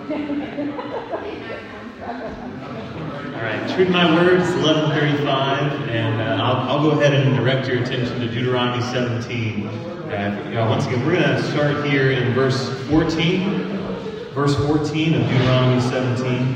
All right, true to my word, it's 11:35, and I'll go ahead and direct your attention to Deuteronomy 17. Once again, we're going to start here in verse 14. Verse 14 of Deuteronomy 17.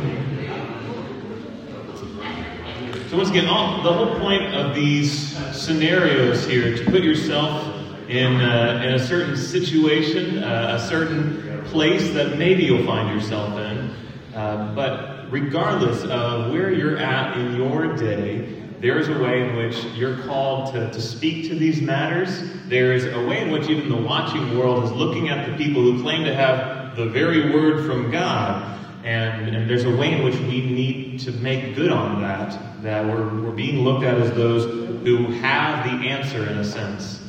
So once again, the whole point of these scenarios here, to put yourself in a certain situation, a certain place that maybe you'll find yourself in. But regardless of where you're at in your day, there's a way in which you're called to speak to these matters. There's a way in which even the watching world is looking at the people who claim to have the very word from God. And there's a way in which we need to make good on that we're being looked at as those who have the answer in a sense.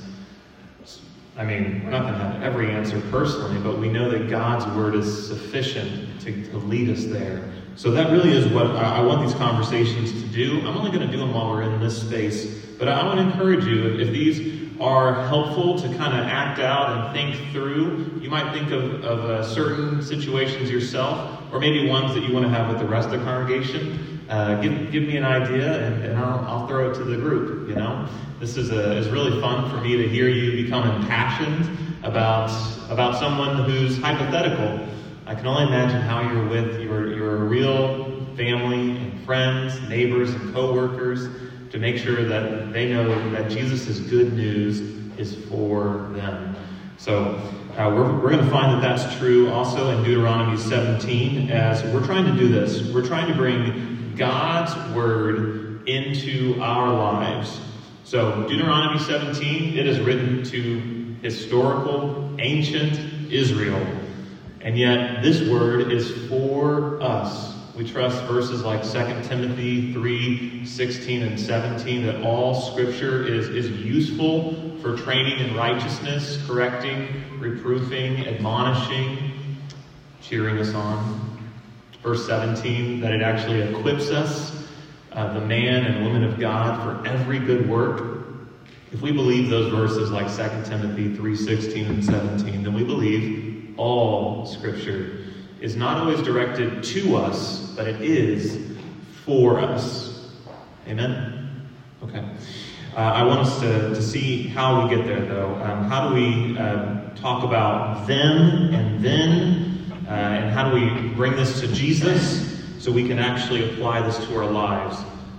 I mean, we're not going to have every answer personally, but we know that God's word is sufficient to lead us there. So that really is what I want these conversations to do. I'm only going to do them while we're in this space, but I want to encourage you, if these are helpful to kind of act out and think through, you might think of certain situations yourself, or maybe ones that you want to have with the rest of the congregation. Give me an idea, and I'll throw it to the group. This is really fun for me to hear you become impassioned about someone who's hypothetical. I can only imagine how you're with your real family and friends, neighbors and co-workers, to make sure that they know that Jesus' good news is for them. So we're going to find that that's true also in Deuteronomy 17, as we're trying to do this. We're trying to bring God's word into our lives. So Deuteronomy 17, it is written to historical, ancient Israel. And yet this word is for us. We trust verses like 2 Timothy 3:16 and 17, that all scripture is useful for training in righteousness, correcting, reproofing, admonishing, cheering us on. Verse 17, that it actually equips us, the man and woman of God, for every good work. If we believe those verses like 2 Timothy 3:16 and 17, then we believe all scripture is not always directed to us, but it is for us. Amen? Okay. I want us to see how we get there, though. How do we talk about them and then, and how do we bring this to Jesus so we can actually apply this to our lives?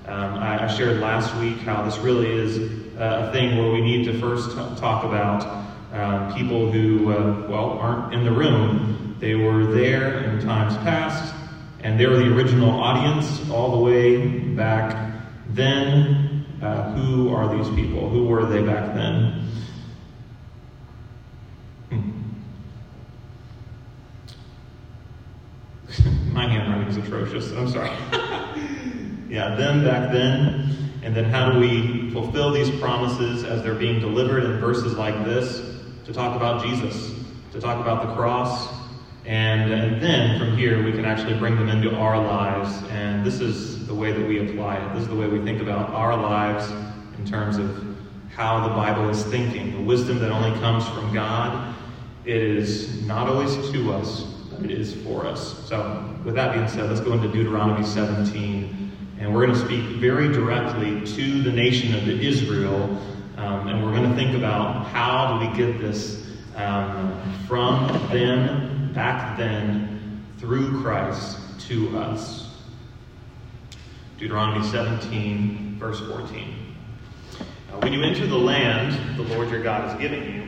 I shared last week how this really is a thing where we need to first talk about people who, aren't in the room. They were there in times past, and they were the original audience all the way back then. Who are these people? Who were they back then? My handwriting is atrocious. I'm sorry. Yeah, them back then. And then how do we fulfill these promises as they're being delivered in verses like this? To talk about Jesus, to talk about the cross, and then from here we can actually bring them into our lives. And this is the way that we apply it. This is the way we think about our lives in terms of how the Bible is thinking. The wisdom that only comes from God, it is not always to us, but it is for us. So with that being said, let's go into Deuteronomy 17. And we're going to speak very directly to the nation of Israel. And we're going to think about how do we get this from them, back then, through Christ to us. Deuteronomy 17, verse 14. When you enter the land the Lord your God is giving you,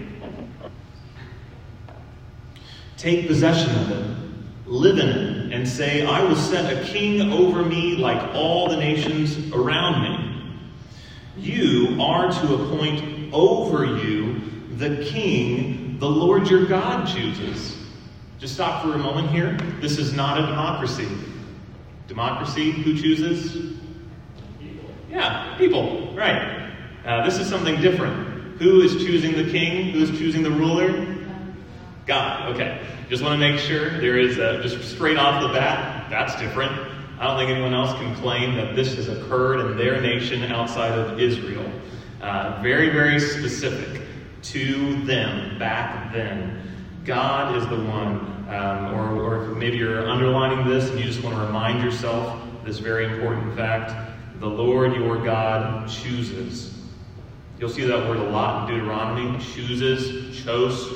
take possession of it, live in it, and say, I will set a king over me like all the nations around me. You are to appoint over you the king the Lord your God chooses. Just stop for a moment here. This is not a democracy. Democracy, who chooses? People. Yeah, people, right. This is something different. Who is choosing the king? Who is choosing the ruler? God. Okay. Just want to make sure there is just straight off the bat, that's different. I don't think anyone else can claim that this has occurred in their nation outside of Israel. Very, very specific to them back then. God is the one, or maybe maybe you're underlining this and you just want to remind yourself this very important fact. The Lord your God chooses. You'll see that word a lot in Deuteronomy. Chooses, choice,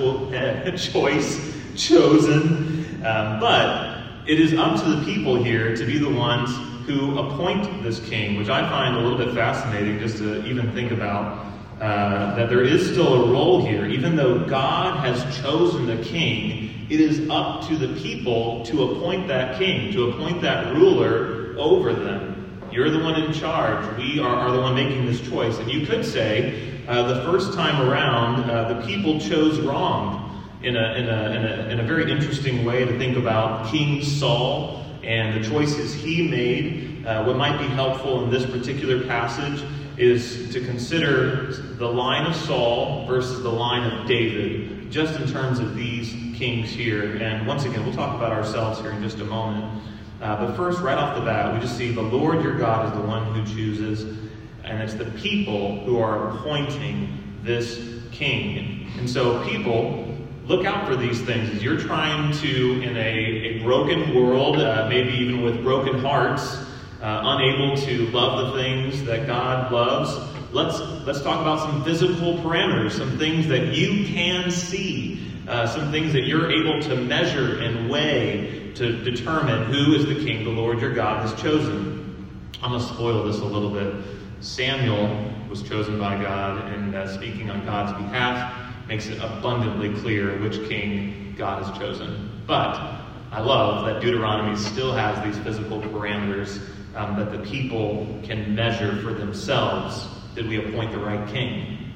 chosen. But it is up to the people here to be the ones who appoint this king, which I find a little bit fascinating just to even think about. That there is still a role here. Even though God has chosen the king, it is up to the people to appoint that king, to appoint that ruler over them. You're the one in charge. We are the one making this choice. And you could say, the first time around, the people chose wrong in a very interesting way to think about King Saul and the choices he made. What might be helpful in this particular passage is to consider the line of Saul versus the line of David, just in terms of these kings here. And once again, we'll talk about ourselves here in just a moment. But first, right off the bat, we just see the Lord your God is the one who chooses, and it's the people who are appointing this king. And so people, look out for these things as you're trying to, in a broken world, maybe even with broken hearts, unable to love the things that God loves. Let's talk about some physical parameters, some things that you can see, some things that you're able to measure and weigh to determine who is the king the Lord your God has chosen. I'm going to spoil this a little bit. Samuel was chosen by God, and speaking on God's behalf makes it abundantly clear which king God has chosen. But I love that Deuteronomy still has these physical parameters that the people can measure for themselves. Did we appoint the right king?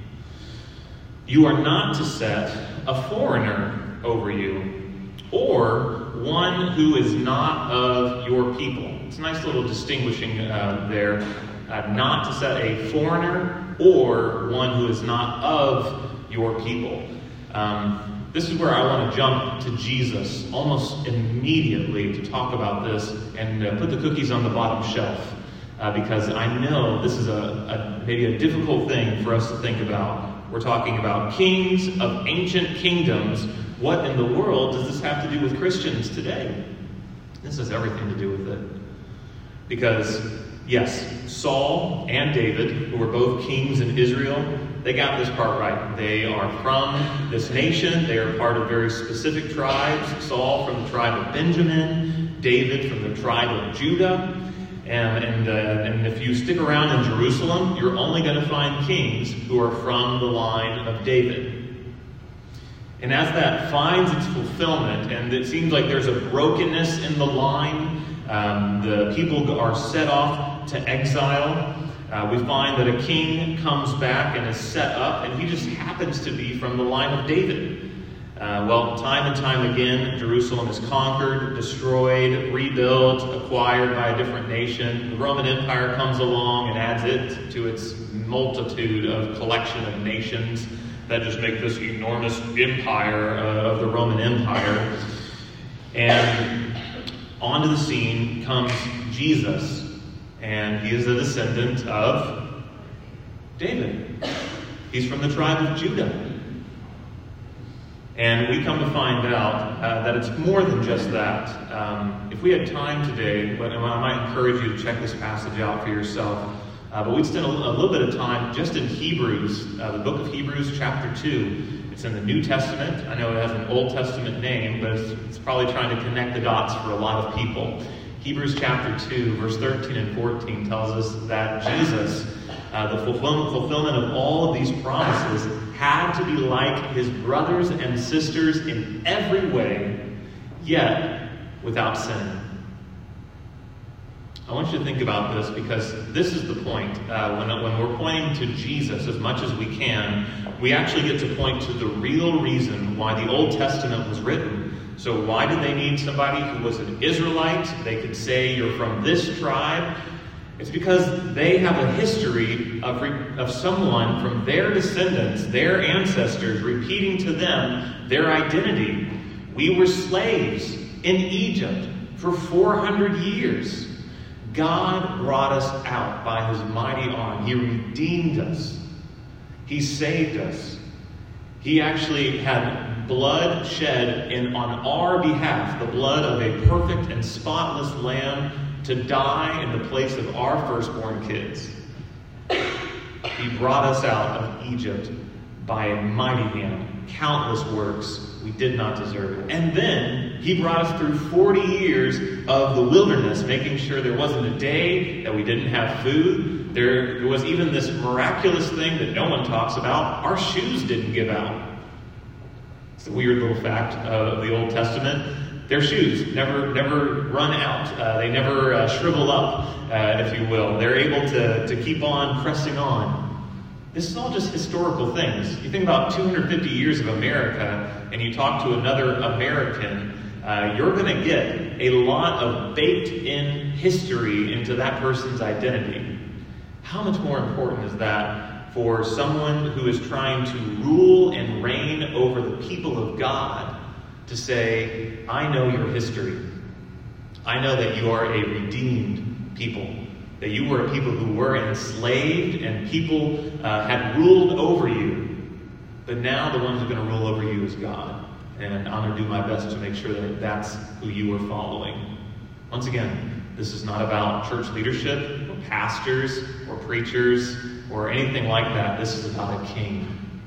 You are not to set a foreigner over you, or one who is not of your people. It's a nice little distinguishing there. Not to set a foreigner or one who is not of your people. This is where I want to jump to Jesus almost immediately to talk about this and put the cookies on the bottom shelf. Because I know this is maybe a difficult thing for us to think about. We're talking about kings of ancient kingdoms. What in the world does this have to do with Christians today? This has everything to do with it. Because, yes, Saul and David, who were both kings in Israel, they got this part right. They are from this nation. They are part of very specific tribes. Saul from the tribe of Benjamin, David from the tribe of Judah. And if you stick around in Jerusalem, you're only going to find kings who are from the line of David. And as that finds its fulfillment, and it seems like there's a brokenness in the line, the people are set off to exile. We find that a king comes back and is set up, and he just happens to be from the line of David. Time and time again, Jerusalem is conquered, destroyed, rebuilt, acquired by a different nation. The Roman Empire comes along and adds it to its multitude of collection of nations that just make this enormous empire of the Roman Empire. And onto the scene comes Jesus, and he is a descendant of David. He's from the tribe of Judah. And we come to find out that it's more than just that. If we had time today, I might encourage you to check this passage out for yourself. But we'd spend a little bit of time just in Hebrews, the book of Hebrews chapter 2. It's in the New Testament. I know it has an Old Testament name, but it's probably trying to connect the dots for a lot of people. Hebrews chapter 2, verse 13 and 14 tells us that Jesus, the fulfillment of all of these promises, had to be like his brothers and sisters in every way, yet without sin. I want you to think about this, because this is the point. When we're pointing to Jesus as much as we can, we actually get to point to the real reason why the Old Testament was written. So why did they need somebody who was an Israelite? They could say, you're from this tribe. It's because they have a history of someone from their descendants, their ancestors, repeating to them their identity. We were slaves in Egypt for 400 years. God brought us out by his mighty arm. He redeemed us. He saved us. He actually had blood shed on our behalf, the blood of a perfect and spotless lamb to die in the place of our firstborn kids. He brought us out of Egypt by a mighty hand, countless works. We did not deserve it. And then he brought us through 40 years of the wilderness, making sure there wasn't a day that we didn't have food. There was even this miraculous thing that no one talks about. Our shoes didn't give out. It's a weird little fact of the Old Testament. Their shoes never run out. They never shrivel up, if you will. They're able to keep on pressing on. This is all just historical things. You think about 250 years of America, and you talk to another American, you're going to get a lot of baked-in history into that person's identity. How much more important is that for someone who is trying to rule and reign over the people of God to say, I know your history. I know that you are a redeemed people. That you were a people who were enslaved and people had ruled over you. But now the one who's going to rule over you is God. And I'm going to do my best to make sure that that's who you are following. Once again, this is not about church leadership or pastors or preachers or anything like that. This is about a king.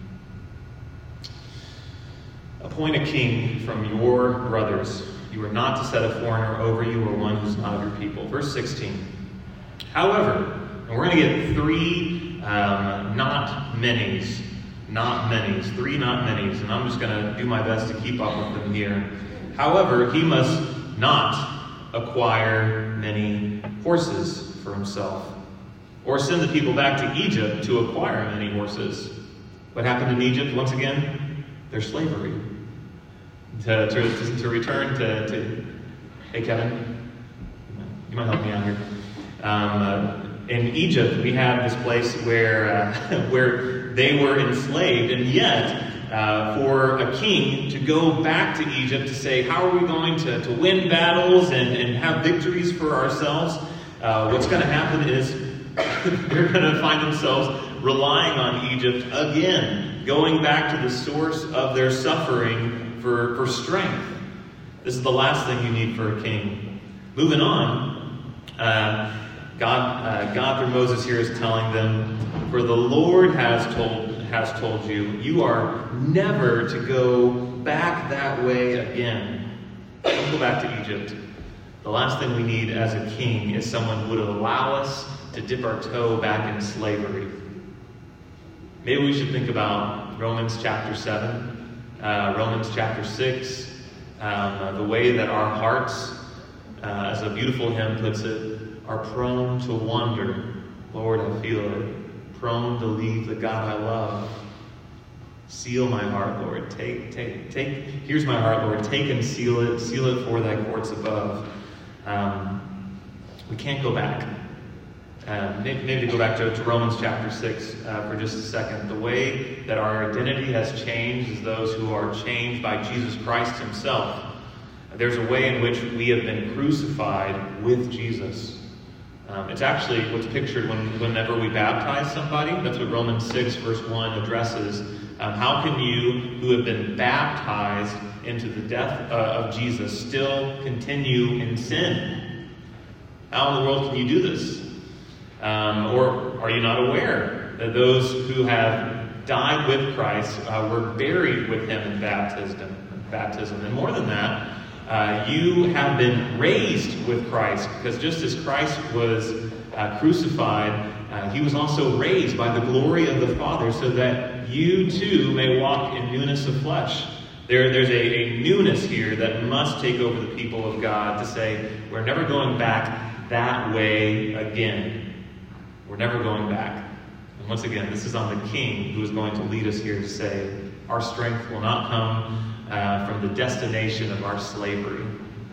Appoint a king from your brothers. You are not to set a foreigner over you or one who's not of your people. Verse 16. However, and we're going to get three not manys, three not manys, and I'm just going to do my best to keep up with them here. However, he must not acquire many horses for himself, or send the people back to Egypt to acquire many horses. What happened in Egypt, once again? Their slavery. To return to hey Kevin, you might help me out here. In Egypt, we have this place where they were enslaved, and yet for a king to go back to Egypt to say, how are we going to win battles and have victories for ourselves? What's going to happen is they're going to find themselves relying on Egypt again, going back to the source of their suffering for strength. This is the last thing you need for a king. Moving on, God through Moses here is telling them, for the Lord has told you, you are never to go back that way again. Don't go back to Egypt. The last thing we need as a king is someone who would allow us to dip our toe back in slavery. Maybe we should think about Romans chapter 7, Romans chapter 6, the way that our hearts, as a beautiful hymn puts it, are prone to wander. Lord, I feel it. Prone to leave the God I love. Seal my heart, Lord. Take. Here's my heart, Lord. Take and seal it for thy courts above. We can't go back. Maybe to go back to Romans chapter 6 for just a second. The way that our identity has changed is those who are changed by Jesus Christ himself. There's a way in which we have been crucified with Jesus. It's actually what's pictured whenever we baptize somebody. That's what Romans 6 verse 1 addresses. How can you, who have been baptized into the death of Jesus, still continue in sin? How in the world can you do this? Or are you not aware that those who have died with Christ were buried with him in baptism? And more than that, you have been raised with Christ, because just as Christ was crucified, he was also raised by the glory of the Father, so that you too may walk in newness of flesh. There's a newness here that must take over the people of God to say, we're never going back that way again. We're never going back. And once again, this is on the King who is going to lead us here to say, our strength will not come from the destination of our slavery.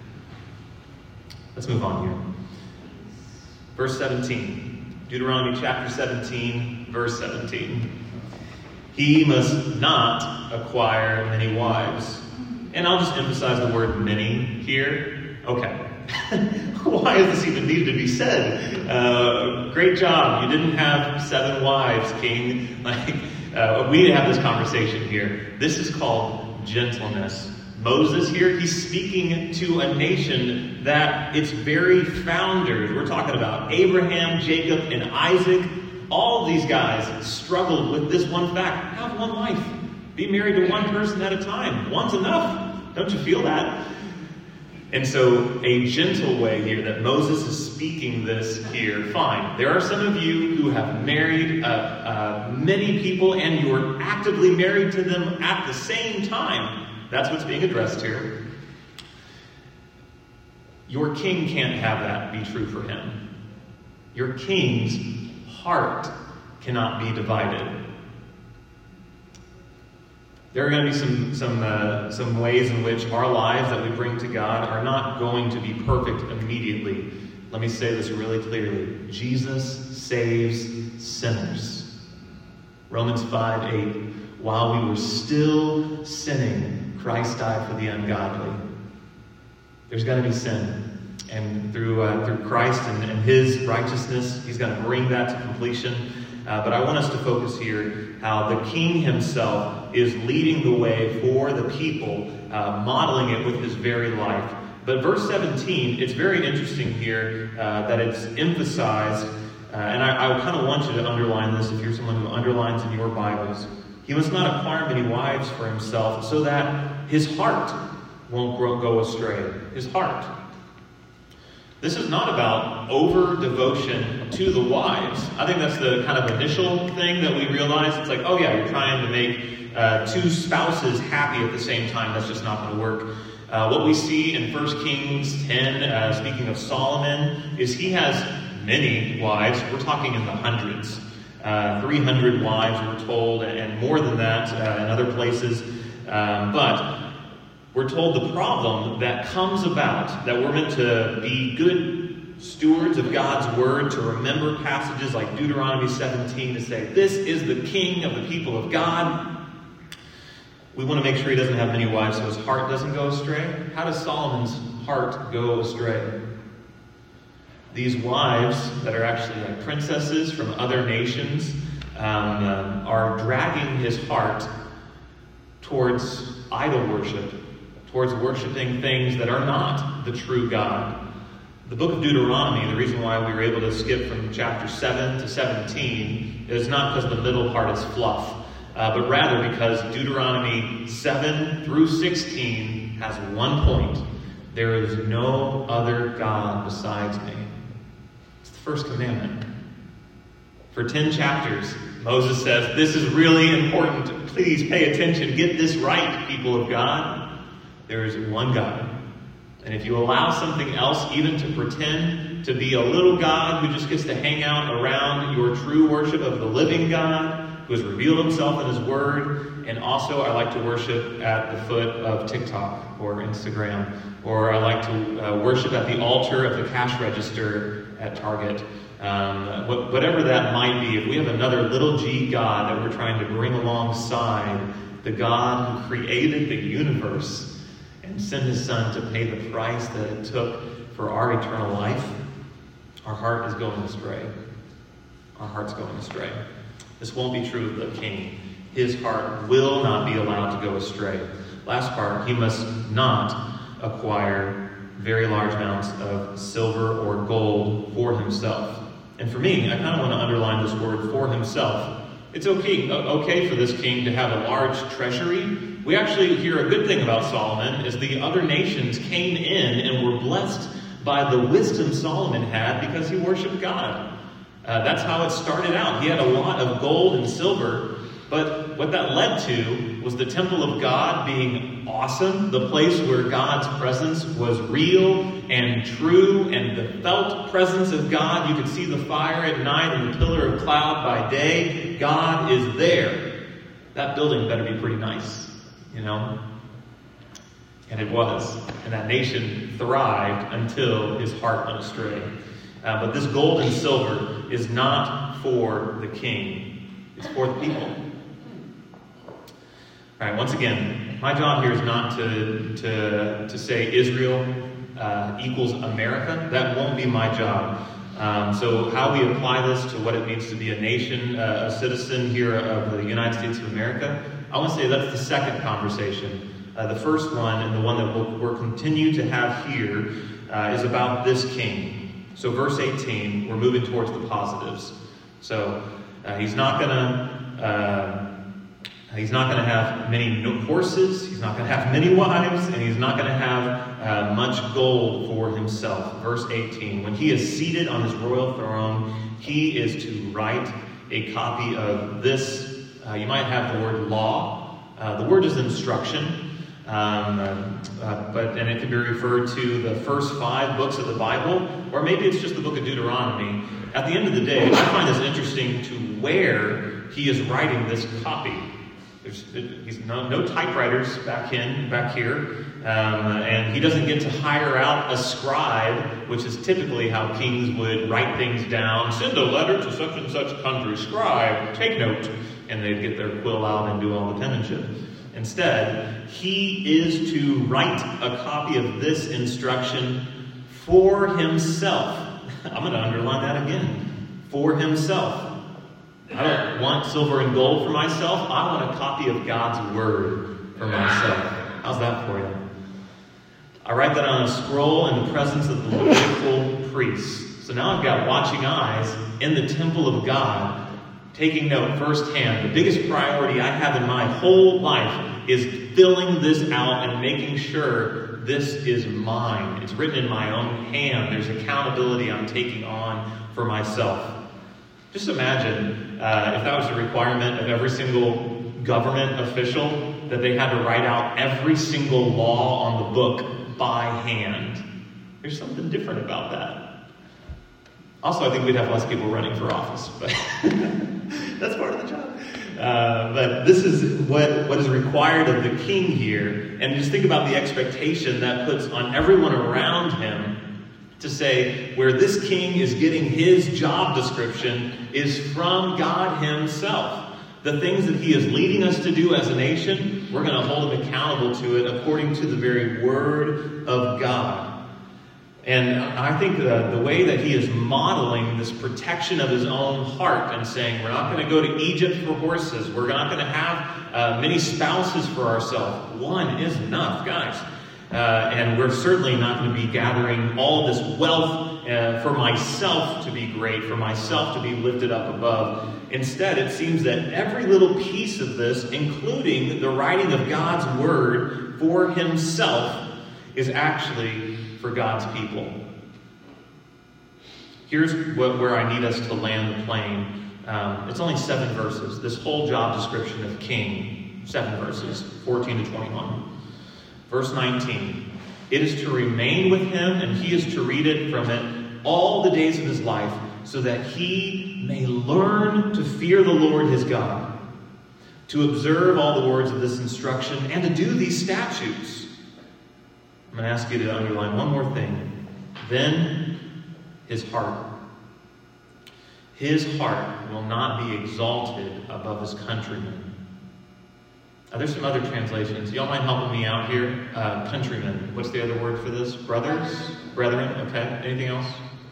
Let's move on here. Verse 17. Deuteronomy chapter 17, verse 17. He must not acquire many wives. And I'll just emphasize the word many here. Okay. Why does this even need to be said? Great job. You didn't have 7 wives, King. We need to have this conversation here. This is called gentleness. Moses here, he's speaking to a nation that its very founders, we're talking about Abraham, Jacob, and Isaac, all of these guys struggled with this one fact: have one life. Be married to one person at a time. One's enough. Don't you feel that? And so a gentle way here that Moses is speaking this here. Fine. There are some of you who have married many people and you're actively married to them at the same time. That's what's being addressed here. Your king can't have that be true for him. Your king's heart cannot be divided. There are going to be some ways in which our lives that we bring to God are not going to be perfect immediately. Let me say this really clearly. Jesus saves sinners. Romans 5:8. While we were still sinning, Christ died for the ungodly. There's going to be sin. And through Christ and his righteousness, he's going to bring that to completion. But I want us to focus here how the king himself is leading the way for the people, modeling it with his very life. But verse 17, it's very interesting here that it's emphasized, and I kind of want you to underline this if you're someone who underlines in your Bibles. He must not acquire many wives for himself so that his heart won't go astray. His heart. This is not about over-devotion to the wives. I think that's the kind of initial thing that we realize. It's like, oh yeah, you're trying to make two spouses happy at the same time. That's just not going to work. What we see in 1 Kings 10, speaking of Solomon, is he has many wives. We're talking in the hundreds. 300 wives, we're told, and more than that in other places. But we're told the problem that comes about, that we're meant to be good stewards of God's word, to remember passages like Deuteronomy 17 to say, this is the king of the people of God. We want to make sure he doesn't have many wives so his heart doesn't go astray. How does Solomon's heart go astray? These wives that are actually like princesses from other nations are dragging his heart towards idol worship, towards worshiping things that are not the true God. The book of Deuteronomy, the reason why we were able to skip from chapter 7 to 17 is not because the middle part is fluff, but rather because Deuteronomy 7 through 16 has one point. There is no other God besides me. It's the first commandment. For 10 chapters, Moses says, this is really important. Please pay attention. Get this right, people of God. There is one God. And if you allow something else even to pretend to be a little God who just gets to hang out around your true worship of the living God, who has revealed himself in his word, and also I like to worship at the foot of TikTok or Instagram, or I like to worship at the altar of the cash register at Target. Whatever that might be, if we have another little g God that we're trying to bring alongside the God who created the universe and sent his son to pay the price that it took for our eternal life, our heart is going astray. Our heart's going astray. This won't be true of the king. His heart will not be allowed to go astray. Last part, he must not acquire very large amounts of silver or gold for himself. And for me, I kind of want to underline this word, for himself. It's okay for this king to have a large treasury. We actually hear a good thing about Solomon is the other nations came in and were blessed by the wisdom Solomon had because he worshiped God. That's how it started out. He had a lot of gold and silver, but what that led to was the temple of God being awesome, the place where God's presence was real and true, and the felt presence of God. You could see the fire at night and the pillar of cloud by day. God is there. That building better be pretty nice, you know? And it was. And that nation thrived until his heart went astray. But this gold and silver is not for the king. It's for the people. All right, once again, my job here is not to say Israel equals America. That won't be my job. So how we apply this to what it means to be a nation, a citizen here of the United States of America, I want to say that's the second conversation. The first one, and the one that we'll continue to have here, is about this king. So verse 18, we're moving towards the positives. So he's not going to have many horses, he's not going to have many wives, and he's not going to have much gold for himself. Verse 18, when he is seated on his royal throne, he is to write a copy of this. You might have the word law. The word is instruction. And it can be referred to the first 5 books of the Bible, or maybe it's just the book of Deuteronomy. At the end of the day, I find this interesting to where he is writing this copy. He's no typewriters back here, and he doesn't get to hire out a scribe, which is typically how kings would write things down. Send a letter to such and such country, scribe, take note, and they'd get their quill out and do all the penmanship. Instead, he is to write a copy of this instruction for himself. I'm going to underline that again. For himself. I don't want silver and gold for myself. I want a copy of God's word for myself. How's that for you? I write that on a scroll in the presence of the Levitical priests. So now I've got watching eyes in the temple of God, taking note firsthand. The biggest priority I have in my whole life is filling this out and making sure this is mine. It's written in my own hand. There's accountability I'm taking on for myself. Just imagine if that was a requirement of every single government official, that they had to write out every single law on the book by hand. There's something different about that. Also, I think we'd have less people running for office, but that's part of the job. But this is what is required of the king here. And just think about the expectation that puts on everyone around him to say where this king is getting his job description is from God himself. The things that he is leading us to do as a nation, we're going to hold him accountable to it according to the very word of God. And I think the way that he is modeling this protection of his own heart and saying, we're not going to go to Egypt for horses. We're not going to have many spouses for ourselves. One is enough, guys. And we're certainly not going to be gathering all this wealth for myself to be great, for myself to be lifted up above. Instead, it seems that every little piece of this, including the writing of God's word for himself, is actually for God's people. Here's where I need us to land the plane. It's only 7 verses. This whole job description of king, 7 verses, 14 to 21. Verse 19, it is to remain with him, and he is to read it from it all the days of his life, so that he may learn to fear the Lord his God, to observe all the words of this instruction, and to do these statutes. I'm going to ask you to underline one more thing. Then his heart. His heart will not be exalted above his countrymen. There's some other translations. Y'all mind helping me out here? Countrymen. What's the other word for this? Brothers? Brethren? Okay. Anything else?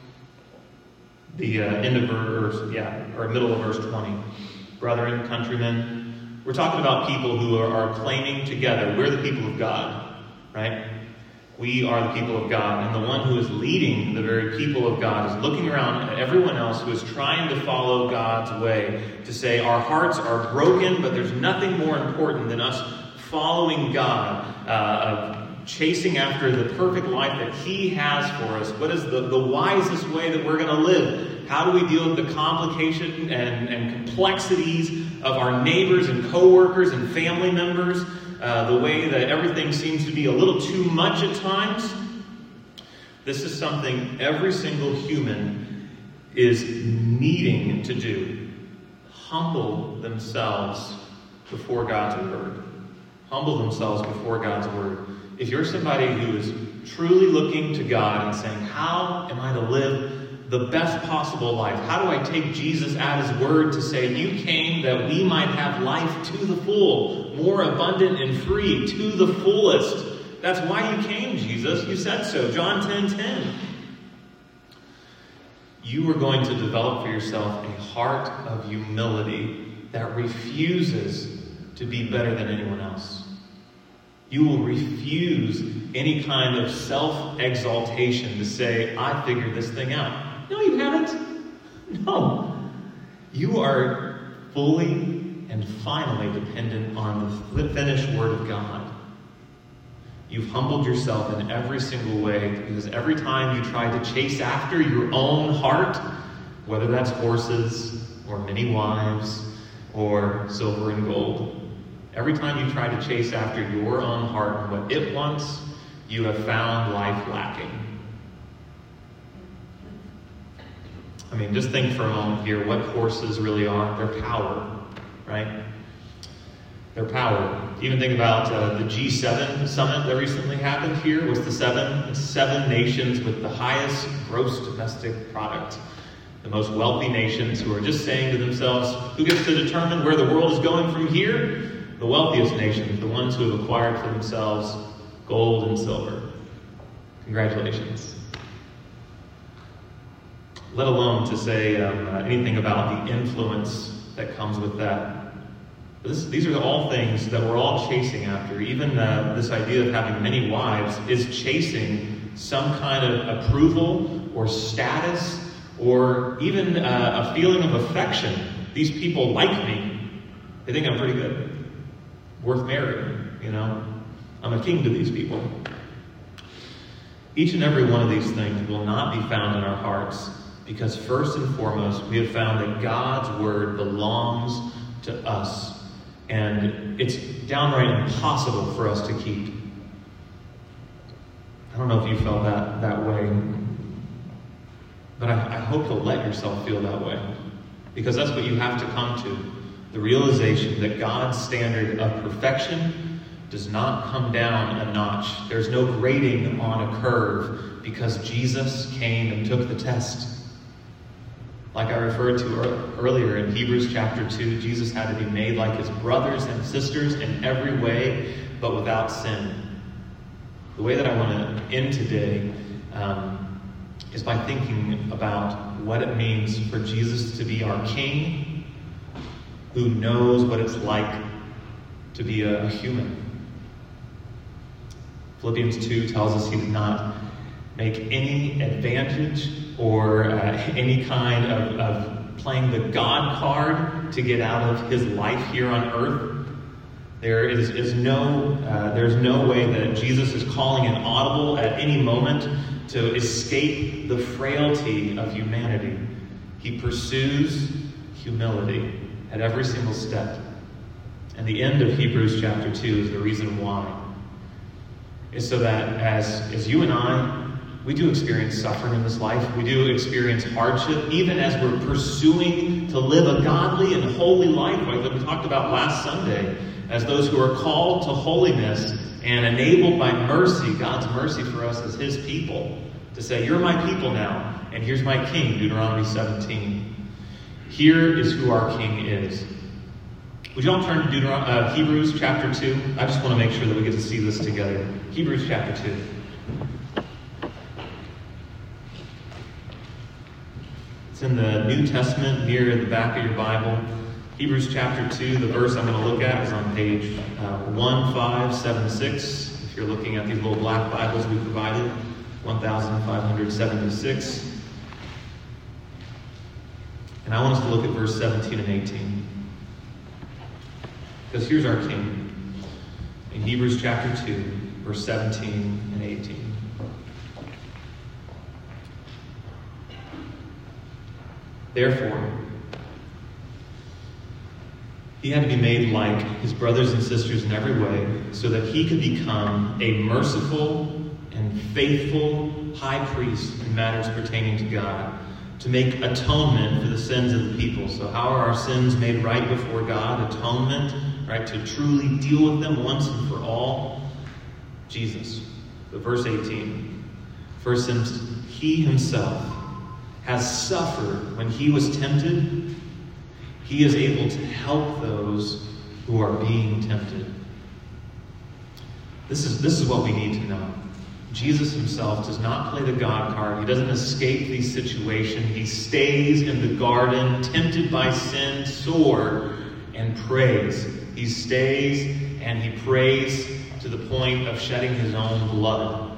The end of verse, or middle of verse 20. Brethren, countrymen. We're talking about people who are claiming together. We're the people of God, right? We are the people of God. And the one who is leading the very people of God is looking around at everyone else who is trying to follow God's way, to say our hearts are broken, but there's nothing more important than us following God, chasing after the perfect life that he has for us. What is the wisest way that we're going to live? How do we deal with the complication and complexities of our neighbors and coworkers and family members? The way that everything seems to be a little too much at times. This is something every single human is needing to do. Humble themselves before God's word. Humble themselves before God's word. If you're somebody who is truly looking to God and saying, how am I to live the best possible life? How do I take Jesus at his word to say, you came that we might have life to the full, more abundant and free, to the fullest. That's why you came, Jesus. You said so. John 10:10. You are going to develop for yourself a heart of humility that refuses to be better than anyone else. You will refuse any kind of self-exaltation to say, I figured this thing out. No, you haven't. No. You are fully and finally dependent on the finished Word of God. You've humbled yourself in every single way, because every time you try to chase after your own heart, whether that's horses or many wives or silver and gold, every time you try to chase after your own heart and what it wants, you have found life lacking. I mean, just think for a moment here what horses really are. They're power, right? They're power. Even think about the G7 summit that recently happened here. Was the seven nations with the highest gross domestic product. The most wealthy nations who are just saying to themselves, who gets to determine where the world is going from here? The wealthiest nations, the ones who have acquired for themselves gold and silver. Congratulations. Let alone to say anything about the influence that comes with that. These are all things that we're all chasing after. Even this idea of having many wives is chasing some kind of approval or status or even a feeling of affection. These people like me. They think I'm pretty good. Worth marrying, you know. I'm a king to these people. Each and every one of these things will not be found in our hearts, because first and foremost, we have found that God's Word belongs to us. And it's downright impossible for us to keep. I don't know if you felt that way, but I hope you'll let yourself feel that way, because that's what you have to come to. The realization that God's standard of perfection does not come down a notch. There's no grading on a curve, because Jesus came and took the test. Like I referred to earlier in Hebrews chapter 2, Jesus had to be made like his brothers and sisters in every way, but without sin. The way that I want to end today is by thinking about what it means for Jesus to be our King, who knows what it's like to be a human. Philippians 2 tells us he did not make any advantage or any kind of playing the God card to get out of his life here on earth. There's no way that Jesus is calling an audible at any moment to escape the frailty of humanity. He pursues humility at every single step. And the end of Hebrews chapter 2 is the reason why. Is so that as you and I, we do experience suffering in this life. We do experience hardship, even as we're pursuing to live a godly and holy life, like we talked about last Sunday, as those who are called to holiness and enabled by mercy, God's mercy for us as his people, to say, you're my people now, and here's my king, Deuteronomy 17. Here is who our king is. Would you all turn to Hebrews chapter 2? I just want to make sure that we get to see this together. Hebrews chapter 2. It's in the New Testament near the back of your Bible. Hebrews chapter 2, the verse I'm going to look at is on page 1576. If you're looking at these little black Bibles we provided, 1576. And I want us to look at verse 17 and 18. Because here's our King. In Hebrews chapter 2, verse 17 and 18. Therefore, he had to be made like his brothers and sisters in every way, so that he could become a merciful and faithful high priest in matters pertaining to God, to make atonement for the sins of the people. So how are our sins made right before God? Atonement, right? To truly deal with them once and for all. Jesus. But verse 18. For since he himself has suffered when he was tempted, he is able to help those who are being tempted. This is what we need to know. Jesus himself does not play the God card. He doesn't escape these situations. He stays in the garden, tempted by sin, sore, and prays. He stays and he prays to the point of shedding his own blood.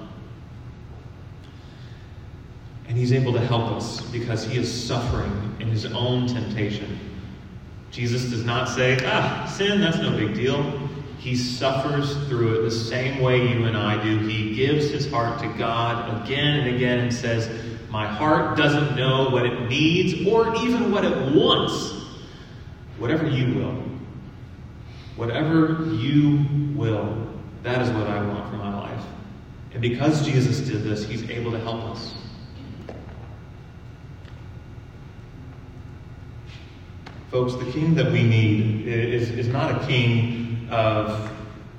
And he's able to help us because he is suffering in his own temptation. Jesus does not say, sin, that's no big deal. He suffers through it the same way you and I do. He gives his heart to God again and again and says, my heart doesn't know what it needs or even what it wants. Whatever you will. Whatever you will. That is what I want for my life. And because Jesus did this, he's able to help us. Folks, the king that we need is not a king of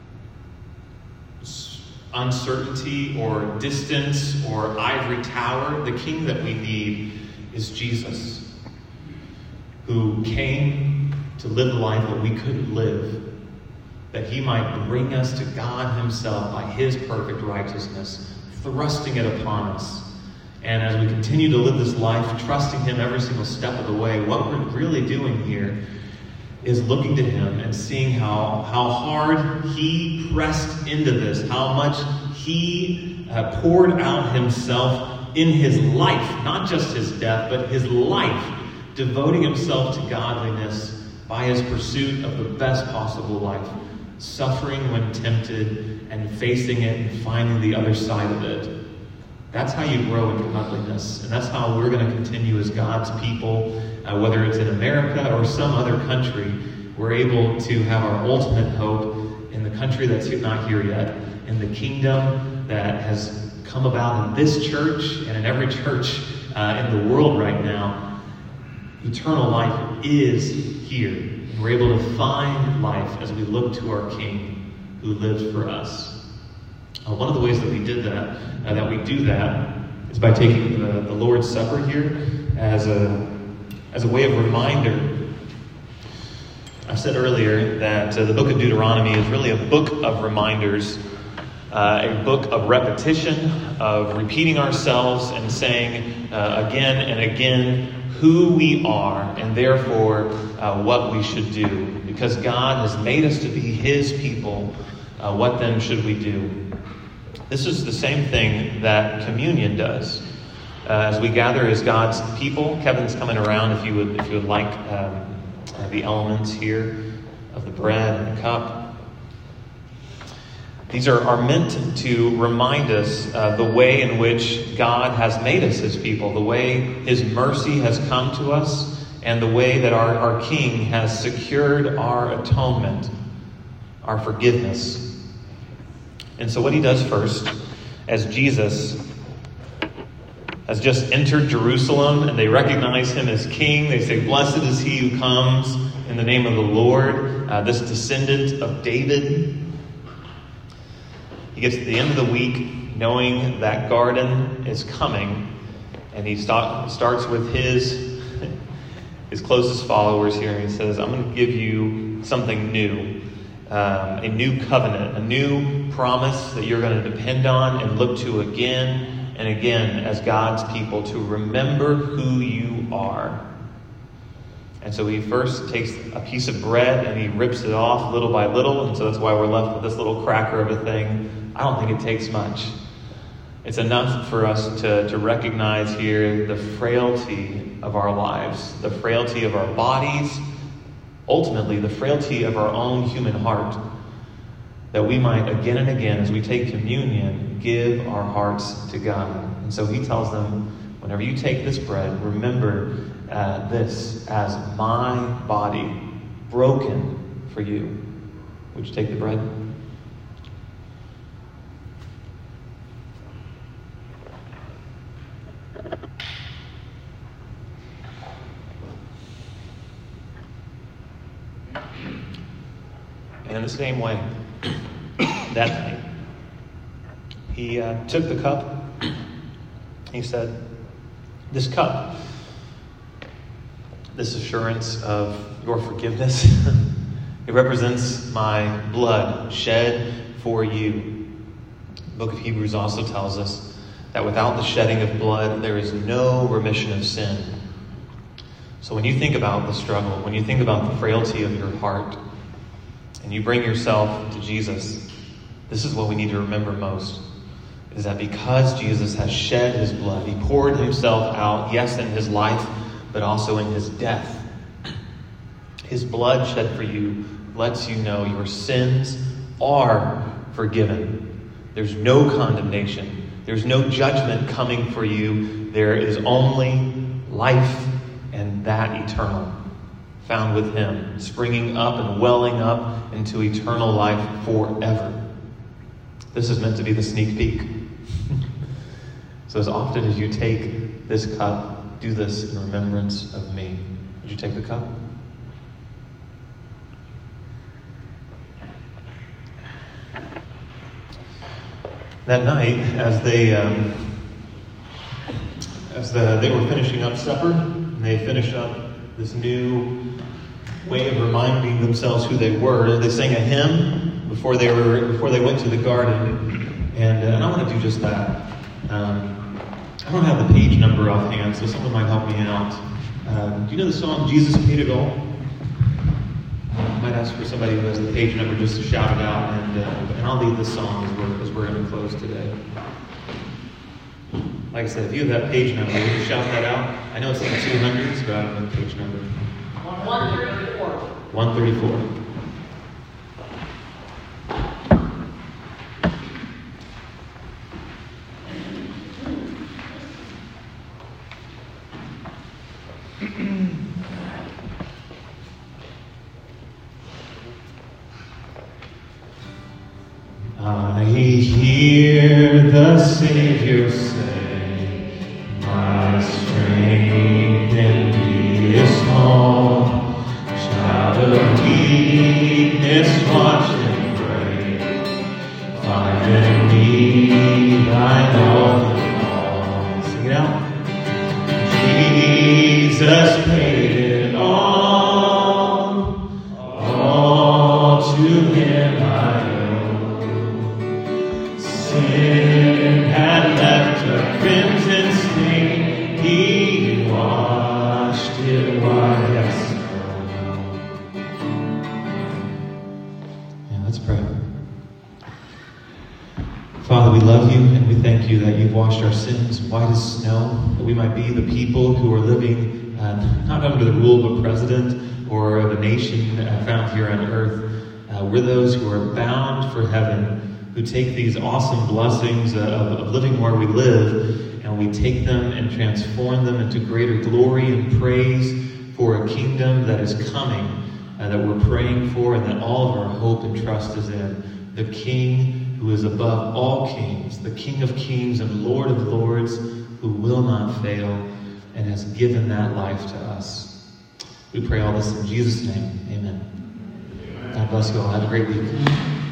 uncertainty or distance or ivory tower. The king that we need is Jesus, who came to live the life that we couldn't live, that he might bring us to God himself by his perfect righteousness, thrusting it upon us. And as we continue to live this life, trusting him every single step of the way, what we're really doing here is looking to him and seeing how hard he pressed into this, how much he poured out himself in his life, not just his death, but his life, devoting himself to godliness by his pursuit of the best possible life, suffering when tempted and facing it and finding the other side of it. That's how you grow in godliness, and that's how we're going to continue as God's people, whether it's in America or some other country. We're able to have our ultimate hope in the country that's not here yet, in the kingdom that has come about in this church and in every church in the world right now. Eternal life is here, and we're able to find life as we look to our King who lives for us. One of the ways that we do that is by taking the Lord's Supper here as a way of reminder. I said earlier that the book of Deuteronomy is really a book of reminders, a book of repetition, of repeating ourselves and saying again and again who we are and therefore what we should do. Because God has made us to be his people, what then should we do? This is the same thing that communion does. As we gather as God's people, Kevin's coming around if you would like the elements here of the bread and the cup. These are meant to remind us the way in which God has made us his people, the way his mercy has come to us, and the way that our King has secured our atonement, our forgiveness. And so what he does first, as Jesus has just entered Jerusalem and they recognize him as king, they say, "Blessed is he who comes in the name of the Lord," this descendant of David. He gets to the end of the week knowing that garden is coming, and he starts with his closest followers here. He says, "I'm going to give you something new. A new covenant, a new promise that you're going to depend on and look to again and again as God's people, to remember who you are." And so he first takes a piece of bread and he rips it off little by little. And so that's why we're left with this little cracker of a thing. I don't think it takes much. It's enough for us to recognize here the frailty of our lives, the frailty of our bodies, ultimately the frailty of our own human heart, that we might again and again, as we take communion, give our hearts to God. And so he tells them, whenever you take this bread, remember this as my body broken for you. Would you take the bread? And in the same way, that night, he took the cup. He said, "This cup, this assurance of your forgiveness, it represents my blood shed for you." The book of Hebrews also tells us that without the shedding of blood, there is no remission of sin. So when you think about the struggle, when you think about the frailty of your heart, and you bring yourself to Jesus, This is what we need to remember most, is that because Jesus has shed his blood, he poured himself out, yes, in his life, but also in his death. His blood shed for you lets you know your sins are forgiven. There's no condemnation. There's no judgment coming for you. There is only life, and that eternal, found with him, springing up and welling up into eternal life forever. This is meant to be the sneak peek. So as often as you take this cup, do this in remembrance of me. Would you take the cup? That night, as they were finishing up supper, and they finished up this new way of reminding themselves who they were, they sang a hymn before they went to the garden, and I want to do just that. I don't have the page number offhand, so someone might help me out. Do you know the song "Jesus Paid It All"? I might ask for somebody who has the page number just to shout it out, and I'll lead this song as we're going to close today. Like I said, if you have that page number, you can shout that out. I know it's in the 200s, but I don't know the page number. 134. 134. I hear the Savior say, my strength indeed is small. Child of weakness, watch and pray. Find in me thine all in all. Sing it out. Jesus paid it all to him I owe. Sin had left a crimson stain, he washed it white as snow. Yeah, let's pray. Father, we love you and we thank you that you've washed our sins white as snow, that we might be the people who are living not under the rule of a president or of a nation found here on earth. We're those who are bound for heaven, who take these awesome blessings of living where we live, and we take them and transform them into greater glory and praise for a kingdom that is coming, that we're praying for, and that all of our hope and trust is in. The King who is above all kings, the King of kings and Lord of lords, who will not fail and has given that life to us. We pray all this in Jesus' name. Amen. God bless you all. Have a great week.